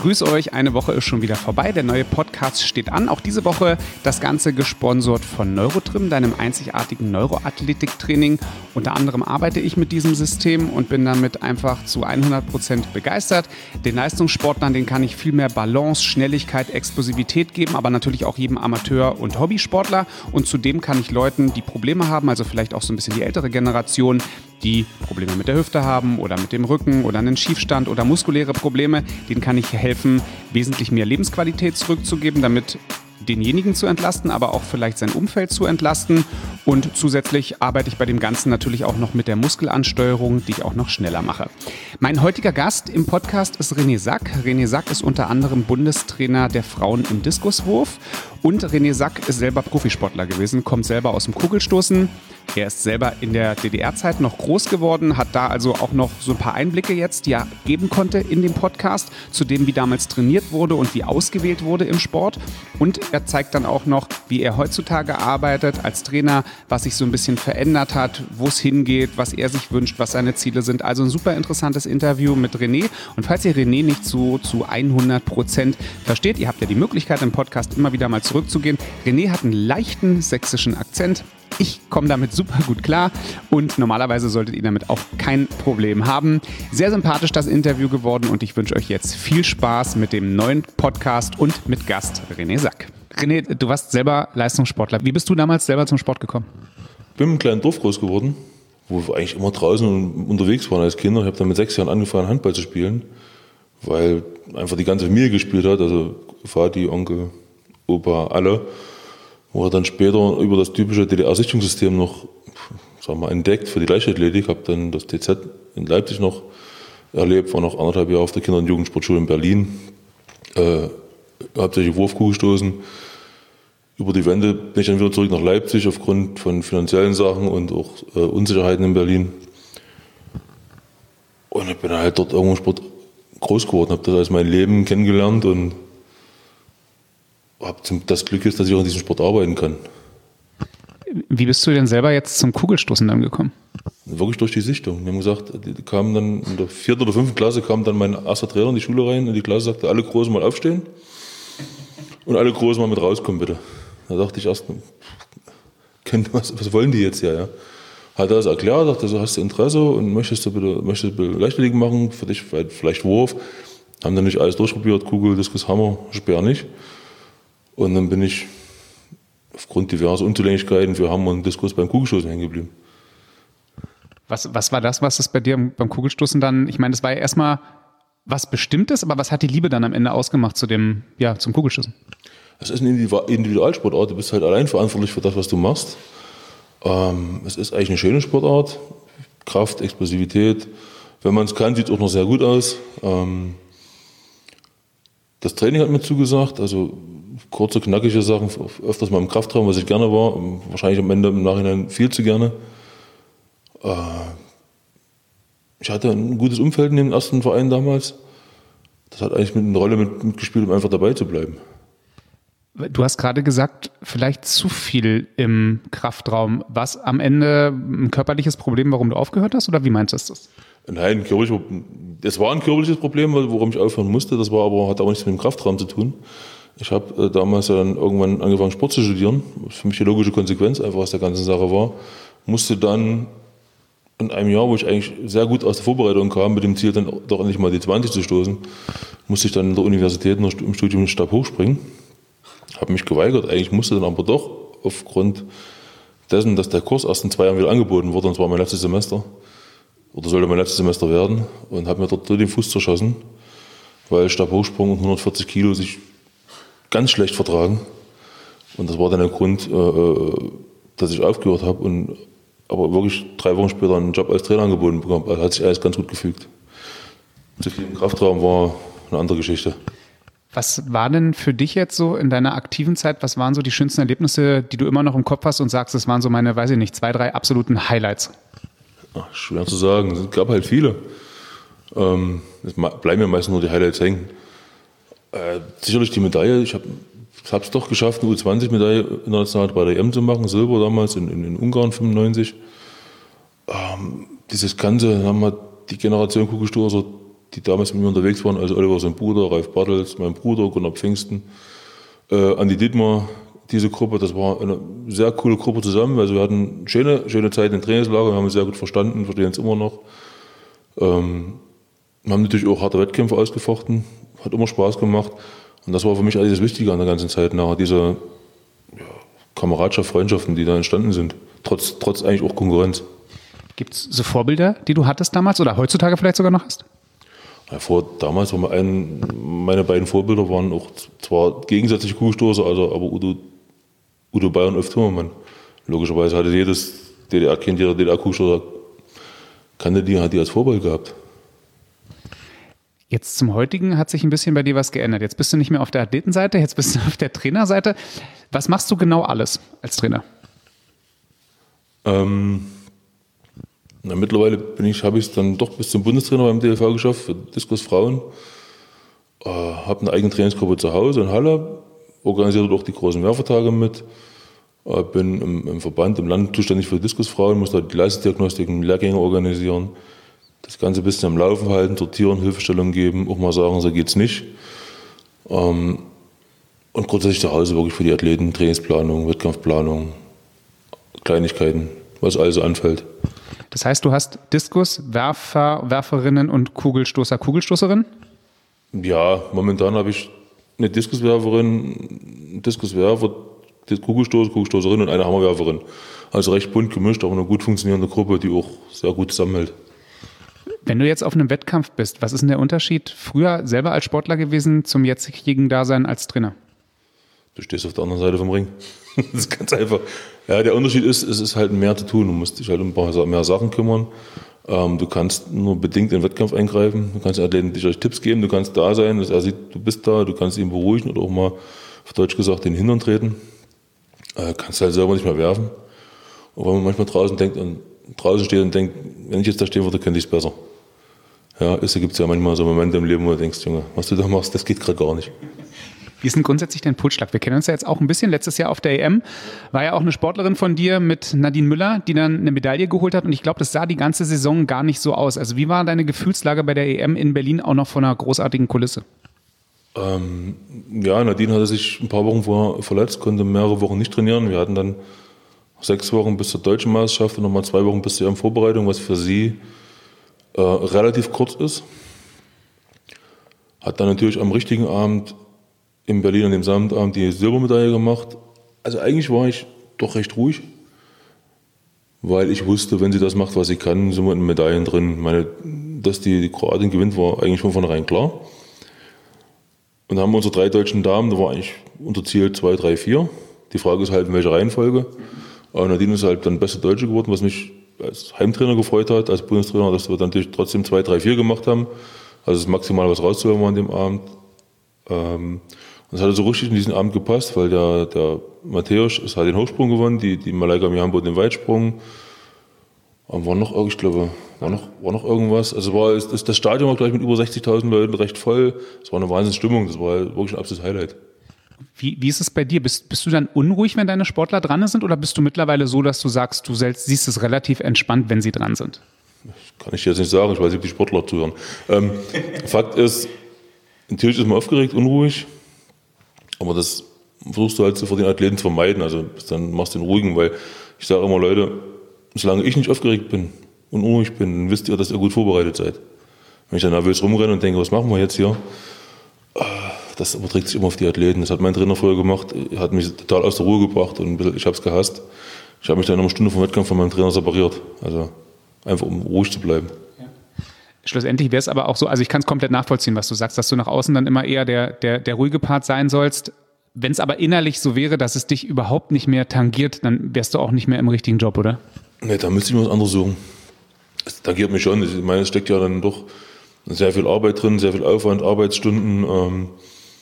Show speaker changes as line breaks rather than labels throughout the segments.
grüße euch, eine Woche ist schon wieder vorbei, der neue Podcast steht an. Auch diese Woche das Ganze gesponsert von Neurotrim, deinem einzigartigen Neuroathletiktraining. Unter anderem arbeite ich mit diesem System und bin damit einfach zu 100% begeistert. Den Leistungssportlern, denen kann ich viel mehr Balance, Schnelligkeit, Explosivität geben, aber natürlich auch jedem Amateur- und Hobbysportler. Und zudem kann ich Leuten, die Probleme haben, also vielleicht auch so ein bisschen die ältere Generation, die Probleme mit der Hüfte haben oder mit dem Rücken oder einen Schiefstand oder muskuläre Probleme, denen kann ich helfen, wesentlich mehr Lebensqualität zurückzugeben, damit denjenigen zu entlasten, aber auch vielleicht sein Umfeld zu entlasten. Und zusätzlich arbeite ich bei dem Ganzen natürlich auch noch mit der Muskelansteuerung, die ich auch noch schneller mache. Mein heutiger Gast im Podcast ist René Sack. René Sack ist unter anderem Bundestrainer der Frauen im Diskuswurf und René Sack ist selber Profisportler gewesen, kommt selber aus dem Kugelstoßen. Er ist selber in der DDR-Zeit noch groß geworden, hat da also auch noch so ein paar Einblicke jetzt, die er geben konnte in dem Podcast, zu dem, wie damals trainiert wurde und wie ausgewählt wurde im Sport. Und er zeigt dann auch noch, wie er heutzutage arbeitet als Trainer, was sich so ein bisschen verändert hat, wo es hingeht, was er sich wünscht, was seine Ziele sind. Also ein super interessantes Interview mit René. Und falls ihr René nicht so zu 100% versteht, ihr habt ja die Möglichkeit im Podcast immer wieder mal zurückzugehen. René hat einen leichten sächsischen Akzent. Ich komme damit super gut klar und normalerweise solltet ihr damit auch kein Problem haben. Sehr sympathisch das Interview geworden und ich wünsche euch jetzt viel Spaß mit dem neuen Podcast und mit Gast René Sack. René, du warst selber Leistungssportler. Wie bist du damals selber zum Sport gekommen?
Ich bin in einem kleinen Dorf groß geworden, wo wir eigentlich immer draußen unterwegs waren als Kinder. Ich habe dann mit 6 Jahren angefangen, Handball zu spielen, weil einfach die ganze Familie gespielt hat, also Vati, Onkel, Opa, alle. Wurde dann später über das typische DDR-Sichtungssystem noch, sagen wir mal, entdeckt für die Leichtathletik. Habe dann das TZ in Leipzig noch erlebt, war noch 1,5 Jahre auf der Kinder- und Jugendsportschule in Berlin. Hauptsächlich Wurfkugelstoßen. Über die Wende bin ich dann wieder zurück nach Leipzig aufgrund von finanziellen Sachen und auch Unsicherheiten in Berlin. Und ich bin halt dort irgendwo im Sport groß geworden, habe das als mein Leben kennengelernt und habe das Glück ist, dass ich auch in diesem Sport arbeiten kann.
Wie bist du denn selber jetzt zum Kugelstoßen dann gekommen?
Wirklich durch die Sichtung. Die haben gesagt, die kamen dann in der 4. oder 5. Klasse kam dann mein erster Trainer in die Schule rein und die Klasse sagte, alle Großen mal aufstehen und alle Großen mal mit rauskommen bitte. Da dachte ich erst, was wollen die jetzt hier? Ja? Hat er das erklärt, dachte so, hast du Interesse und möchtest du Leichtathletik machen, für dich vielleicht Wurf. Haben dann nicht alles durchprobiert, Kugel, Diskus, Hammer, Speer nicht. Und dann bin ich aufgrund diverser Unzulänglichkeiten für Hammer und Diskus beim Kugelstoßen hängen geblieben.
Was war das, was es bei dir beim Kugelstoßen dann, ich meine, das war ja erstmal was Bestimmtes, aber was hat die Liebe dann am Ende ausgemacht zum Kugelstoßen? Es
ist eine Individualsportart, du bist halt allein verantwortlich für das, was du machst. Es ist eigentlich eine schöne Sportart, Kraft, Explosivität. Wenn man es kann, sieht es auch noch sehr gut aus. Das Training hat mir zugesagt, also kurze, knackige Sachen, öfters mal im Kraftraum, was ich gerne war, wahrscheinlich am Ende im Nachhinein viel zu gerne. Ich hatte ein gutes Umfeld in dem ersten Verein damals. Das hat eigentlich eine Rolle mitgespielt, um einfach dabei zu bleiben.
Du hast gerade gesagt, vielleicht zu viel im Kraftraum. Was am Ende ein körperliches Problem, warum du aufgehört hast, oder wie meinst du das?
Nein, es war ein körperliches Problem, worum ich aufhören musste. Das war aber, hat auch nichts mit dem Kraftraum zu tun. Ich habe damals ja dann irgendwann angefangen, Sport zu studieren. Das ist für mich die logische Konsequenz einfach aus der ganzen Sache war. Musste dann in einem Jahr, wo ich eigentlich sehr gut aus der Vorbereitung kam, mit dem Ziel dann doch endlich mal die 20 zu stoßen, musste ich dann in der Universität im Studium mit Stab hochspringen. Habe mich geweigert. Eigentlich musste dann aber doch aufgrund dessen, dass der Kurs erst in 2 Jahren wieder angeboten wurde, und zwar mein letztes Semester, oder sollte mein letztes Semester werden, und habe mir dort so den Fuß zerschossen, weil Stabhochsprung und 140 Kilo sich ganz schlecht vertragen. Und das war dann der Grund, dass ich aufgehört habe aber wirklich 3 Wochen später einen Job als Trainer angeboten bekommen. Also hat sich alles ganz gut gefügt. Zu viel im Kraftraum war eine andere Geschichte.
Was war denn für dich jetzt so in deiner aktiven Zeit, was waren so die schönsten Erlebnisse, die du immer noch im Kopf hast und sagst, das waren so meine, 2, 3 absoluten Highlights?
Ach, schwer zu sagen, es gab halt viele. Es bleiben mir meistens nur die Highlights hängen. Sicherlich die Medaille, ich habe es doch geschafft, eine U20-Medaille international bei der EM zu machen, Silber damals in Ungarn 95. Dieses Ganze, haben wir die Generation Kugelstoßer die damals mit mir unterwegs waren, also Oliver sein Bruder, Ralf Bartels, mein Bruder, Gunnar Pfingsten, Andi Dietmar, diese Gruppe, das war eine sehr coole Gruppe zusammen. Also wir hatten schöne Zeit in Trainingslager, wir haben uns sehr gut verstanden, verstehen uns immer noch. Wir haben natürlich auch harte Wettkämpfe ausgefochten, hat immer Spaß gemacht. Und das war für mich eigentlich das Wichtige an der ganzen Zeit, nachher diese Kameradschaft, Freundschaften, die da entstanden sind, trotz eigentlich auch Konkurrenz.
Gibt es so Vorbilder, die du hattest damals oder heutzutage vielleicht sogar noch hast?
Ja, damals waren meine beiden Vorbilder waren auch zwar gegensätzliche Kugelstoßer, also aber Udo Bayer und Ulf Timmermann. Logischerweise hatte jedes DDR-Kind, jeder DDR-Kugelstoßer kannte die, hat die als Vorbild gehabt.
Jetzt zum Heutigen hat sich ein bisschen bei dir was geändert. Jetzt bist du nicht mehr auf der Athletenseite, jetzt bist du auf der Trainerseite. Was machst du genau alles als Trainer?
Mittlerweile habe ich es dann doch bis zum Bundestrainer beim DLV geschafft für Diskus Frauen. Habe eine eigene Trainingsgruppe zu Hause in Halle, organisiere dort auch die großen Werfertage mit. Bin im Verband, im Land zuständig für Diskus Frauen, muss da die Leistungsdiagnostiken, Lehrgänge organisieren. Das Ganze ein bisschen am Laufen halten, sortieren, Hilfestellungen geben, auch mal sagen, so geht's nicht. Und grundsätzlich zu Hause wirklich für die Athleten, Trainingsplanung, Wettkampfplanung, Kleinigkeiten, was also anfällt.
Das heißt, du hast Diskus, Werfer, Werferinnen und Kugelstoßer, Kugelstoßerinnen?
Ja, momentan habe ich eine Diskuswerferin, Diskuswerfer, Kugelstoßerin und eine Hammerwerferin. Also recht bunt gemischt, aber eine gut funktionierende Gruppe, die auch sehr gut zusammenhält.
Wenn du jetzt auf einem Wettkampf bist, was ist denn der Unterschied früher selber als Sportler gewesen zum jetzigen Dasein als Trainer?
Du stehst auf der anderen Seite vom Ring. Das ist ganz einfach. Ja, der Unterschied ist, es ist halt mehr zu tun. Du musst dich halt um ein paar mehr Sachen kümmern. Du kannst nur bedingt in den Wettkampf eingreifen. Du kannst den Athleten sicherlich Tipps geben. Du kannst da sein, dass er sieht, du bist da. Du kannst ihn beruhigen oder auch mal, auf Deutsch gesagt, den Hintern treten. Kannst halt selber nicht mehr werfen. Und wenn man manchmal draußen steht und denkt, wenn ich jetzt da stehen würde, könnte ich es besser. Ja, es gibt ja manchmal so Momente im Leben, wo du denkst, Junge, was du da machst, das geht gerade gar nicht.
Wie ist denn grundsätzlich dein Pulsschlag? Wir kennen uns ja jetzt auch ein bisschen. Letztes Jahr auf der EM war ja auch eine Sportlerin von dir mit Nadine Müller, die dann eine Medaille geholt hat. Und ich glaube, das sah die ganze Saison gar nicht so aus. Also wie war deine Gefühlslage bei der EM in Berlin, auch noch vor einer großartigen Kulisse?
Ja, Nadine hatte sich ein paar Wochen vorher verletzt, konnte mehrere Wochen nicht trainieren. Wir hatten dann 6 Wochen bis zur deutschen Meisterschaft und nochmal 2 Wochen bis zur EM-Vorbereitung, was für sie relativ kurz ist. Hat dann natürlich am richtigen Abend in Berlin an dem Samstagabend die Silbermedaille gemacht. Also eigentlich war ich doch recht ruhig, weil ich wusste, wenn sie das macht, was sie kann, sind wir in Medaillen drin. Ich meine, dass die Kroatin gewinnt, war eigentlich von vornherein klar. Und dann haben wir unsere 3 deutschen Damen, da war eigentlich unser Ziel 2, 3, 4. Die Frage ist halt, in welcher Reihenfolge. Nadine ist halt dann beste Deutsche geworden, was mich als Heimtrainer gefreut hat, als Bundestrainer, dass wir dann natürlich trotzdem 2, 3, 4 gemacht haben. Also das Maximal, was rauszuholen war an dem Abend. Das hatte so richtig in diesen Abend gepasst, weil der Matthäus hat den Hochsprung gewonnen, die Malaika Mihambo den Weitsprung. Und war noch irgendwas. Also das Stadion war gleich mit über 60.000 Leuten recht voll. Es war eine Wahnsinnsstimmung, das war wirklich ein absolutes Highlight.
Wie ist es bei dir? Bist du dann unruhig, wenn deine Sportler dran sind, oder bist du mittlerweile so, dass du sagst, du selbst siehst es relativ entspannt, wenn sie dran sind?
Das kann ich jetzt nicht sagen, ich weiß nicht, ob die Sportler zuhören. Fakt ist, natürlich ist man aufgeregt, unruhig, aber das versuchst du halt vor den Athleten zu vermeiden. Also dann machst du den ruhigen, weil ich sage immer, Leute, solange ich nicht aufgeregt bin und unruhig bin, dann wisst ihr, dass ihr gut vorbereitet seid. Wenn ich dann nervös rumrenne und denke, was machen wir jetzt hier? Das überträgt sich immer auf die Athleten. Das hat mein Trainer früher gemacht, hat mich total aus der Ruhe gebracht und ich habe es gehasst. Ich habe mich dann eine Stunde vom Wettkampf von meinem Trainer separiert. Also einfach, um ruhig zu bleiben.
Ja. Schlussendlich wäre es aber auch so, also ich kann es komplett nachvollziehen, was du sagst, dass du nach außen dann immer eher der ruhige Part sein sollst. Wenn es aber innerlich so wäre, dass es dich überhaupt nicht mehr tangiert, dann wärst du auch nicht mehr im richtigen Job, oder? Nee,
da müsste ich mir was anderes suchen. Es tangiert mich schon. Ich meine, es steckt ja dann doch sehr viel Arbeit drin, sehr viel Aufwand, Arbeitsstunden,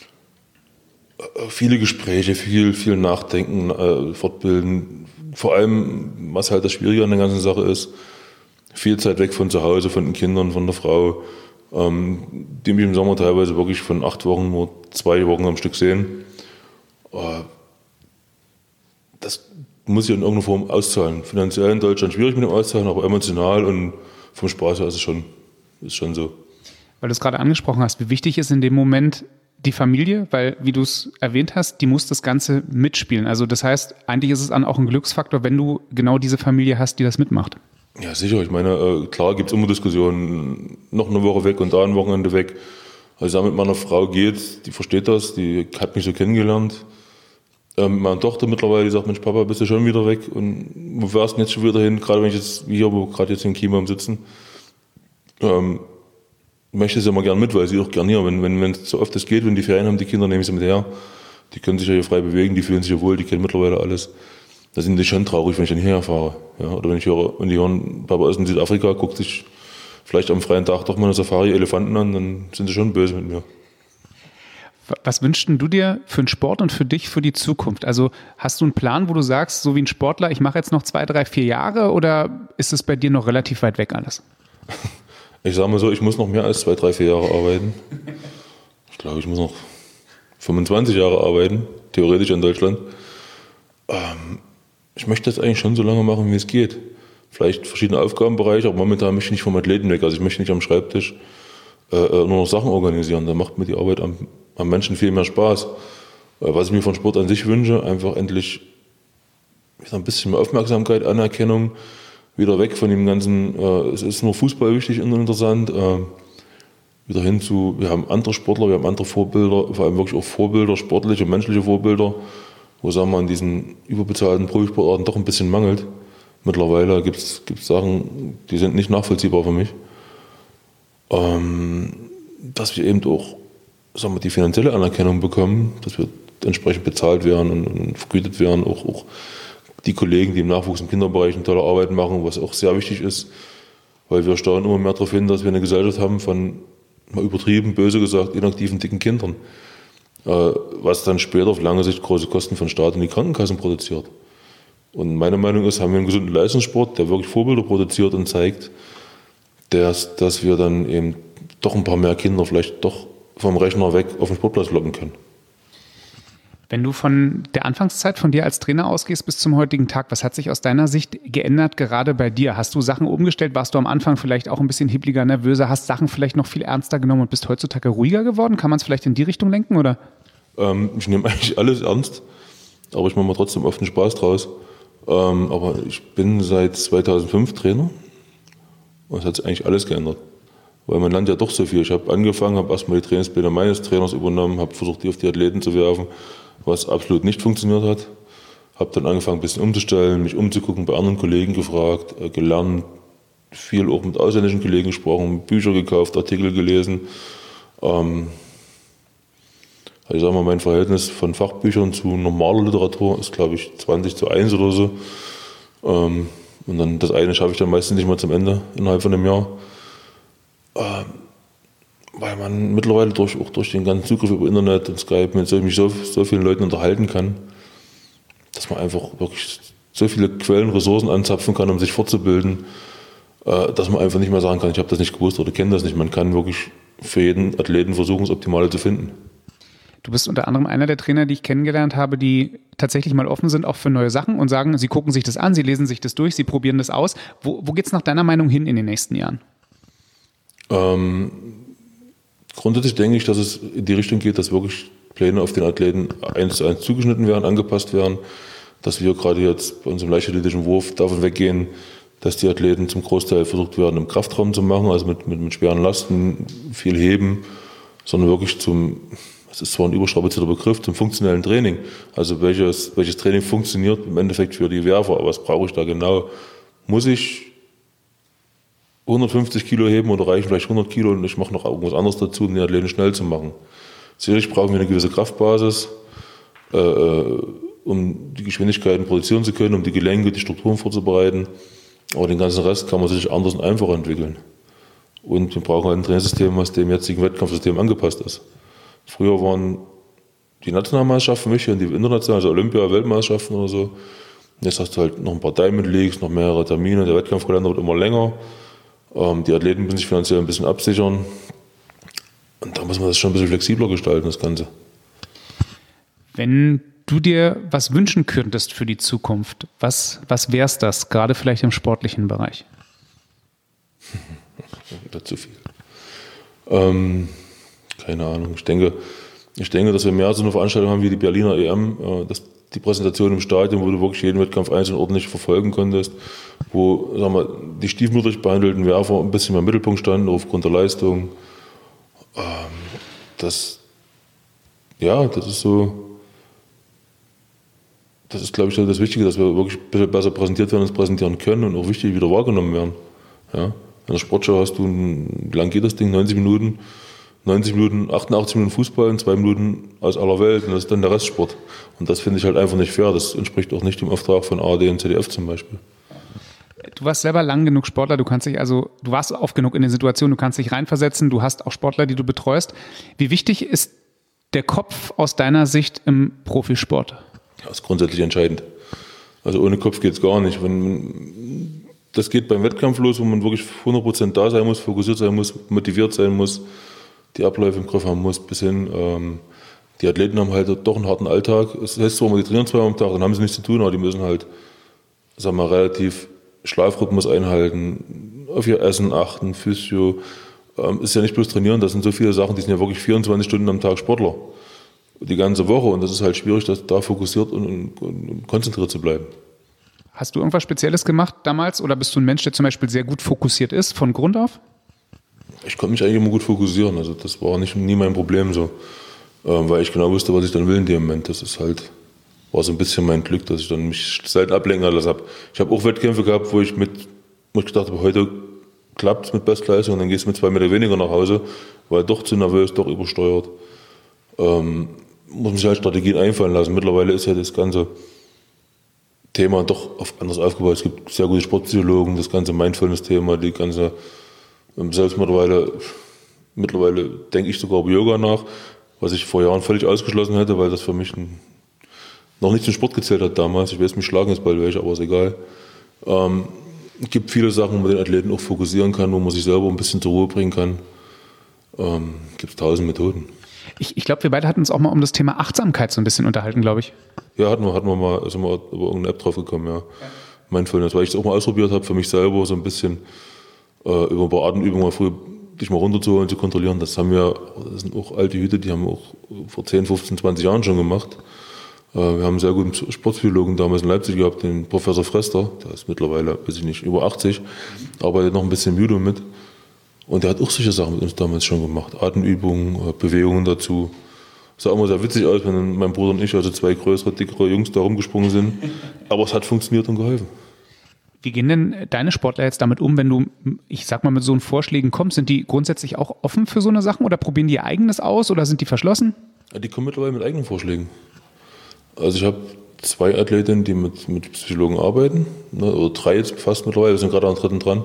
viele Gespräche, viel Nachdenken, Fortbilden. Vor allem, was halt das Schwierige an der ganzen Sache ist, viel Zeit weg von zu Hause, von den Kindern, von der Frau, die mich im Sommer teilweise wirklich von 8 Wochen nur 2 Wochen am Stück sehen. Das muss ich in irgendeiner Form auszahlen. Finanziell in Deutschland schwierig mit dem Auszahlen, aber emotional und vom Spaß her ist es schon so.
Weil du es gerade angesprochen hast, wie wichtig ist in dem Moment die Familie, weil, wie du es erwähnt hast, die muss das Ganze mitspielen. Also das heißt, eigentlich ist es dann auch ein Glücksfaktor, wenn du genau diese Familie hast, die das mitmacht.
Ja, sicher. Ich meine, klar gibt es immer Diskussionen, noch eine Woche weg und da ein Wochenende weg. Als ich da mit meiner Frau geht, die versteht das, die hat mich so kennengelernt. Meine Tochter mittlerweile, die sagt, Mensch Papa, bist du schon wieder weg und wo fährst du denn jetzt schon wieder hin? Gerade wenn ich jetzt hier, wo gerade jetzt in Chiembaum sitzen, möchte sie immer gern mit, weil sie auch gern hier, wenn es so oft es geht, wenn die Ferien haben, die Kinder nehme ich sie mit her. Die können sich ja hier frei bewegen, die fühlen sich ja wohl, die kennen mittlerweile alles. Da sind die schon traurig, wenn ich dann hierher fahre. Ja, oder wenn ich höre, und die hören, Papa ist in Südafrika, guckt sich vielleicht am freien Tag doch mal eine Safari Elefanten an, dann sind sie schon böse mit mir.
Was wünschst du dir für den Sport und für dich für die Zukunft? Also hast du einen Plan, wo du sagst, so wie ein Sportler, ich mache jetzt noch 2, 3, 4 Jahre oder ist es bei dir noch relativ weit weg alles?
Ich sage mal so, ich muss noch mehr als 2, 3, 4 Jahre arbeiten. Ich glaube, ich muss noch 25 Jahre arbeiten, theoretisch in Deutschland. Ich möchte das eigentlich schon so lange machen, wie es geht. Vielleicht verschiedene Aufgabenbereiche, aber momentan möchte ich nicht vom Athleten weg. Also ich möchte nicht am Schreibtisch nur noch Sachen organisieren. Da macht mir die Arbeit am Menschen viel mehr Spaß. Was ich mir von Sport an sich wünsche, einfach endlich wieder ein bisschen mehr Aufmerksamkeit, Anerkennung, wieder weg von dem ganzen, es ist nur Fußball wichtig und interessant, wieder hin zu, wir haben andere Sportler, wir haben andere Vorbilder, vor allem wirklich auch Vorbilder, sportliche, menschliche Vorbilder, wo, sagen wir, an diesen überbezahlten Profisportarten doch ein bisschen mangelt. Mittlerweile gibt es Sachen, die sind nicht nachvollziehbar für mich. Dass wir eben auch, sagen wir, die finanzielle Anerkennung bekommen, dass wir entsprechend bezahlt werden und vergütet werden, auch die Kollegen, die im Nachwuchs- und Kinderbereich eine tolle Arbeit machen, was auch sehr wichtig ist, weil wir steuern immer mehr darauf hin, dass wir eine Gesellschaft haben von, mal übertrieben, böse gesagt, inaktiven, dicken Kindern, was dann später auf lange Sicht große Kosten von Staat und die Krankenkassen produziert. Und meine Meinung ist, haben wir einen gesunden Leistungssport, der wirklich Vorbilder produziert und zeigt, dass wir dann eben doch ein paar mehr Kinder vielleicht doch vom Rechner weg auf den Sportplatz locken können.
Wenn du von der Anfangszeit von dir als Trainer ausgehst bis zum heutigen Tag, was hat sich aus deiner Sicht geändert, gerade bei dir? Hast du Sachen umgestellt? Warst du am Anfang vielleicht auch ein bisschen hibbeliger, nervöser? Hast Sachen vielleicht noch viel ernster genommen und bist heutzutage ruhiger geworden? Kann man es vielleicht in die Richtung lenken, oder?
Ich nehme eigentlich alles ernst, aber ich mache mir trotzdem oft einen Spaß draus. Aber ich bin seit 2005 Trainer und es hat sich eigentlich alles geändert. Weil man lernt ja doch so viel. Ich habe angefangen, habe erstmal die Trainingspläne meines Trainers übernommen, habe versucht, die auf die Athleten zu werfen, was absolut nicht funktioniert hat. Habe dann angefangen, ein bisschen umzustellen, mich umzugucken, bei anderen Kollegen gefragt, gelernt, viel auch mit ausländischen Kollegen gesprochen, Bücher gekauft, Artikel gelesen. Ich sage mal, mein Verhältnis von Fachbüchern zu normaler Literatur ist, glaube ich, 20:1 oder so. Und dann das eine schaffe ich dann meistens nicht mal zum Ende innerhalb von einem Jahr. Weil man mittlerweile auch durch den ganzen Zugriff über Internet und Skype mit so vielen Leuten unterhalten kann, dass man einfach wirklich so viele Quellen, Ressourcen anzapfen kann, um sich fortzubilden, dass man einfach nicht mehr sagen kann, ich habe das nicht gewusst oder kenne das nicht. Man kann wirklich für jeden Athleten versuchen, das Optimale zu finden.
Du bist unter anderem einer der Trainer, die ich kennengelernt habe, die tatsächlich mal offen sind, auch für neue Sachen und sagen, sie gucken sich das an, sie lesen sich das durch, sie probieren das aus. Wo geht es nach deiner Meinung hin in den nächsten Jahren?
Grundsätzlich denke ich, dass es in die Richtung geht, dass wirklich Pläne auf den Athleten 1:1 zugeschnitten werden, angepasst werden, dass wir gerade jetzt bei unserem leichtathletischen Wurf davon weggehen, dass die Athleten zum Großteil versucht werden, im Kraftraum zu machen, also mit schweren Lasten, viel heben, sondern wirklich das ist zwar ein überstrapazierter Begriff, zum funktionellen Training. Also welches Training funktioniert im Endeffekt für die Werfer, aber was brauche ich da genau? Muss ich 150 Kilo heben oder reichen vielleicht 100 Kilo und ich mache noch irgendwas anderes dazu, um die Athleten schnell zu machen? Sicherlich brauchen wir eine gewisse Kraftbasis, um die Geschwindigkeiten produzieren zu können, um die Gelenke, die Strukturen vorzubereiten. Aber den ganzen Rest kann man sich anders und einfacher entwickeln. Und wir brauchen halt ein Trainingssystem, was dem jetzigen Wettkampfsystem angepasst ist. Früher waren die Nationalmeisterschaften wichtig und die internationalen, also Olympia, Weltmeisterschaften oder so. Jetzt hast du halt noch ein paar Diamond Leagues, noch mehrere Termine, der Wettkampfkalender wird immer länger. Die Athleten müssen sich finanziell ein bisschen absichern. Und da muss man das schon ein bisschen flexibler gestalten, das Ganze.
Wenn du dir was wünschen könntest für die Zukunft, was wär's das, gerade vielleicht im sportlichen Bereich?
Wieder zu viel. Keine Ahnung. Ich denke, dass wir mehr so eine Veranstaltung haben wie die Berliner EM, dass die Präsentation im Stadion, wo du wirklich jeden Wettkampf einzeln ordentlich verfolgen konntest, wo, sag mal, die stiefmütterlich behandelten Werfer ein bisschen mehr im Mittelpunkt standen aufgrund der Leistung. Das ist so, das ist, glaube ich, das Wichtige, dass wir wirklich ein bisschen besser präsentiert werden, uns präsentieren können und auch wichtig wieder wahrgenommen werden. Ja? In der Sportschau hast du, wie lang geht das Ding? 90 Minuten, 88 Minuten Fußball und 2 Minuten aus aller Welt und das ist dann der Restsport. Und das finde ich halt einfach nicht fair. Das entspricht auch nicht dem Auftrag von ARD und ZDF zum Beispiel.
Du warst selber lang genug Sportler, du warst oft genug in den Situationen, du kannst dich reinversetzen, du hast auch Sportler, die du betreust. Wie wichtig ist der Kopf aus deiner Sicht im Profisport?
Das ist grundsätzlich entscheidend. Also ohne Kopf geht es gar nicht. Das geht beim Wettkampf los, wo man wirklich 100% da sein muss, fokussiert sein muss, motiviert sein muss, die Abläufe im Griff haben muss, bis hin, die Athleten haben halt doch einen harten Alltag. Das heißt zwar, die trainieren zweimal am Tag, dann haben sie nichts zu tun, aber die müssen halt, sagen wir mal, relativ Schlafrhythmus einhalten, auf ihr Essen achten, Physio. Ist ja nicht bloß trainieren, das sind so viele Sachen, die sind ja wirklich 24 Stunden am Tag Sportler. Die ganze Woche und das ist halt schwierig, da fokussiert und konzentriert zu bleiben.
Hast du irgendwas Spezielles gemacht damals oder bist du ein Mensch, der zum Beispiel sehr gut fokussiert ist, von Grund auf?
Ich konnte mich eigentlich immer gut fokussieren, also das war nie mein Problem so, weil ich genau wusste, was ich dann will in dem Moment. Das ist halt, war so ein bisschen mein Glück, dass ich dann mich selten ablenken lassen habe. Ich habe auch Wettkämpfe gehabt, wo ich gedacht habe, heute klappt es mit Bestleistung und dann gehst du mit 2 Meter weniger nach Hause, weil doch zu nervös, doch übersteuert. Muss man sich halt Strategien einfallen lassen. Mittlerweile ist ja das ganze Thema doch anders aufgebaut. Es gibt sehr gute Sportpsychologen, das ganze Mindfulness-Thema, die ganze, selbst mittlerweile denke ich sogar über Yoga nach, was ich vor Jahren völlig ausgeschlossen hätte, weil das für mich noch nicht zum Sport gezählt hat damals. Ich weiß, mich schlagen jetzt bald welche, aber ist egal. Es gibt viele Sachen, wo man den Athleten auch fokussieren kann, wo man sich selber ein bisschen zur Ruhe bringen kann. Gibt es 1000 Methoden.
Ich glaube, wir beide hatten uns auch mal um das Thema Achtsamkeit so ein bisschen unterhalten, glaube ich.
Ja, hatten wir mal, sind wir über irgendeine App drauf gekommen, ja. Mindfulness, weil ich es auch mal ausprobiert habe, für mich selber so ein bisschen über ein paar Atemübungen mal früher dich mal runterzuholen, zu kontrollieren. Das sind auch alte Hüte, die haben wir auch vor 10, 15, 20 Jahren schon gemacht. Wir haben einen sehr guten Sportpsychologen damals in Leipzig gehabt, den Professor Frester, der ist mittlerweile, weiß ich nicht, über 80, arbeitet noch ein bisschen im Judo mit. Und der hat auch solche Sachen mit uns damals schon gemacht. Atemübungen, Bewegungen dazu. Sah immer sehr witzig aus, wenn mein Bruder und ich, also 2 größere, dickere Jungs, da rumgesprungen sind. Aber es hat funktioniert und geholfen.
Wie gehen denn deine Sportler jetzt damit um, wenn du, ich sag mal, mit so Vorschlägen kommst? Sind die grundsätzlich auch offen für so eine Sachen oder probieren die ihr eigenes aus oder sind die verschlossen?
Ja, die kommen mittlerweile mit eigenen Vorschlägen. Also ich habe 2 Athletinnen, die mit Psychologen arbeiten, ne, oder 3 jetzt fast mittlerweile, wir sind gerade am 3. dran.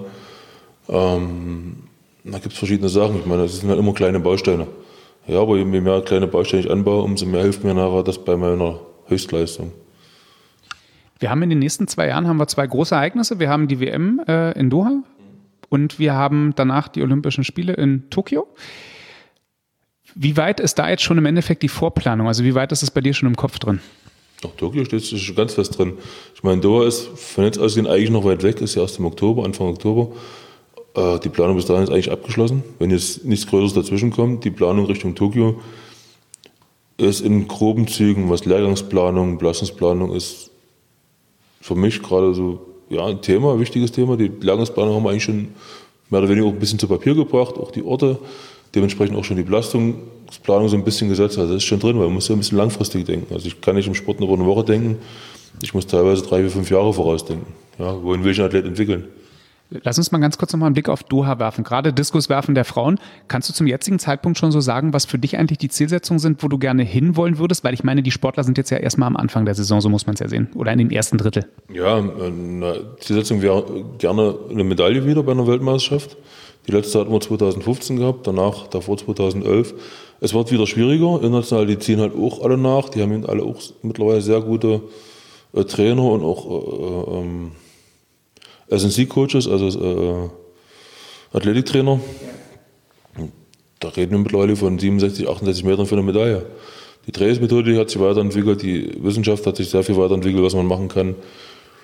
Da gibt es verschiedene Sachen. Ich meine, das sind halt immer kleine Bausteine. Ja, aber je mehr kleine Bausteine ich anbaue, umso mehr hilft mir nachher das bei meiner Höchstleistung.
Wir haben in den nächsten 2 Jahren 2 große Ereignisse. Wir haben die WM in Doha und wir haben danach die Olympischen Spiele in Tokio. Wie weit ist da jetzt schon im Endeffekt die Vorplanung? Also wie weit ist es bei dir schon im Kopf drin?
Auch Tokio steht schon ganz fest drin. Ich meine, Doha ist von jetzt ausgehend eigentlich noch weit weg, ist ja erst im Oktober, Anfang Oktober. Die Planung bis dahin ist eigentlich abgeschlossen, wenn jetzt nichts Größeres dazwischen kommt. Die Planung Richtung Tokio ist in groben Zügen, was Lehrgangsplanung, Belastungsplanung ist, für mich gerade so ein Thema, ein wichtiges Thema. Die Lehrgangsplanung haben wir eigentlich schon mehr oder weniger auch ein bisschen zu Papier gebracht, auch die Orte, dementsprechend auch schon die Belastungsplanung so ein bisschen gesetzt. Also das ist schon drin, weil man muss ja ein bisschen langfristig denken. Also ich kann nicht im Sport nur über eine Woche denken, ich muss teilweise 3 bis 5 Jahre vorausdenken. Ja, wohin will ich einen Athlet entwickeln?
Lass uns mal ganz kurz nochmal einen Blick auf Doha werfen. Gerade Diskuswerfen der Frauen. Kannst du zum jetzigen Zeitpunkt schon so sagen, was für dich eigentlich die Zielsetzungen sind, wo du gerne hinwollen würdest? Weil ich meine, die Sportler sind jetzt ja erstmal am Anfang der Saison, so muss man es ja sehen. Oder in dem ersten Drittel.
Ja, Zielsetzung wäre gerne eine Medaille wieder bei einer Weltmeisterschaft. Die letzte hatten wir 2015 gehabt, davor 2011. Es wird wieder schwieriger. International, die ziehen halt auch alle nach. Die haben alle auch mittlerweile sehr gute Trainer und auch SNC-Coaches, also Athletiktrainer. Da reden wir mittlerweile von 67, 68 Metern für eine Medaille. Die Trainingsmethode hat sich weiterentwickelt, die Wissenschaft hat sich sehr viel weiterentwickelt, was man machen kann.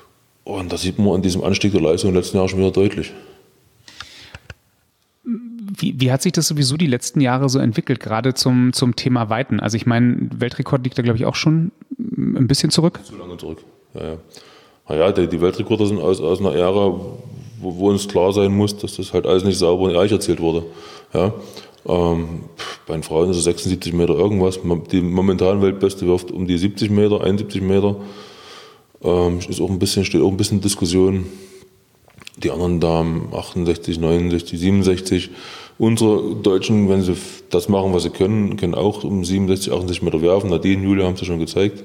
Und das sieht man an diesem Anstieg der Leistung im letzten Jahr schon wieder deutlich.
Wie hat sich das sowieso die letzten Jahre so entwickelt, gerade zum Thema Weiten? Also ich meine, Weltrekord liegt da, glaube ich, auch schon ein bisschen zurück.
Zu lange zurück, ja. Naja, die Weltrekorde sind aus einer Ära, wo uns klar sein muss, dass das halt alles nicht sauber und ehrlich erzählt wurde. Ja. Bei den Frauen ist es 76 Meter irgendwas. Die momentan Weltbeste wirft um die 70 Meter, 71 Meter. Steht auch ein bisschen Diskussion. Die anderen Damen 68, 69, 67. Unsere Deutschen, wenn sie das machen, was sie können auch um 67, 68 Meter werfen. Nadine, Julia haben es ja schon gezeigt.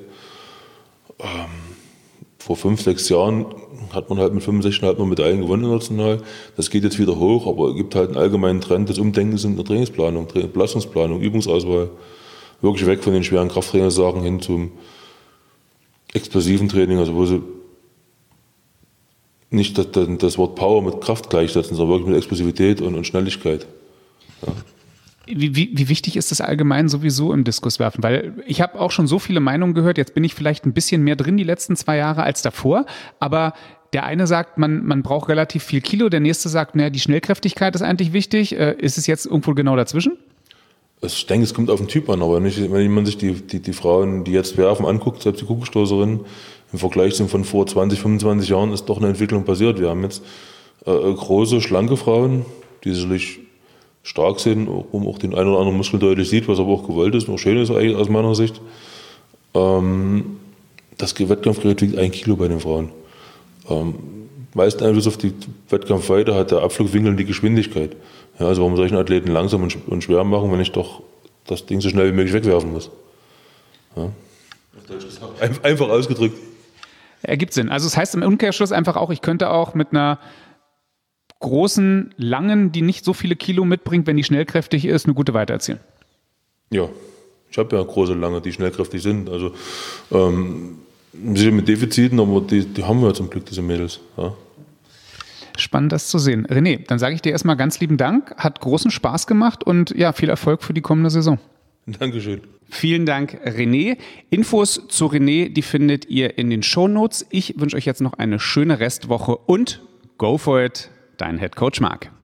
Vor 5, 6 Jahren hat man halt mit 65,5 noch Medaillen gewonnen international. Das geht jetzt wieder hoch, aber es gibt halt einen allgemeinen Trend des Umdenkens in der Trainingsplanung, Belastungsplanung, Übungsauswahl. Wirklich weg von den schweren Krafttrainingssachen hin zum explosiven Training, also wo sie nicht das Wort Power mit Kraft gleichsetzen, sondern wirklich mit Explosivität und Schnelligkeit. Ja.
Wie wichtig ist das allgemein sowieso im Diskuswerfen? Weil ich habe auch schon so viele Meinungen gehört, jetzt bin ich vielleicht ein bisschen mehr drin die letzten 2 Jahre als davor, aber der eine sagt, man braucht relativ viel Kilo, der nächste sagt, naja, die Schnellkräftigkeit ist eigentlich wichtig. Ist es jetzt irgendwo genau dazwischen?
Ich denke, es kommt auf den Typ an, aber nicht, wenn man sich die Frauen, die jetzt werfen, anguckt, selbst die Kugelstoßerinnen, im Vergleich zu von vor 20, 25 Jahren ist doch eine Entwicklung passiert. Wir haben jetzt große, schlanke Frauen, die sicherlich stark sind, wo man auch den einen oder anderen Muskel deutlich sieht, was aber auch gewollt ist und auch schön ist eigentlich aus meiner Sicht. Das Wettkampfgerät wiegt 1 Kilo bei den Frauen. Meisten Einfluss auf die Wettkampfweite hat der Abflugwinkel und die Geschwindigkeit. Ja, also warum solchen Athleten langsam und schwer machen, wenn ich doch das Ding so schnell wie möglich wegwerfen muss. Ja. Einfach ausgedrückt.
Ergibt Sinn. Also es heißt im Umkehrschluss einfach auch, ich könnte auch mit einer großen, langen, die nicht so viele Kilo mitbringt, wenn die schnellkräftig ist, eine gute Weite erzielen.
Ja, ich habe ja große, lange, die schnellkräftig sind. Also sicher mit Defiziten, aber die haben wir zum Glück, diese Mädels. Ja.
Spannend, das zu sehen. René, dann sage ich dir erstmal ganz lieben Dank. Hat großen Spaß gemacht und ja, viel Erfolg für die kommende Saison.
Dankeschön.
Vielen Dank, René. Infos zu René, die findet ihr in den Shownotes. Ich wünsche euch jetzt noch eine schöne Restwoche und go for it, dein Head Coach Marc.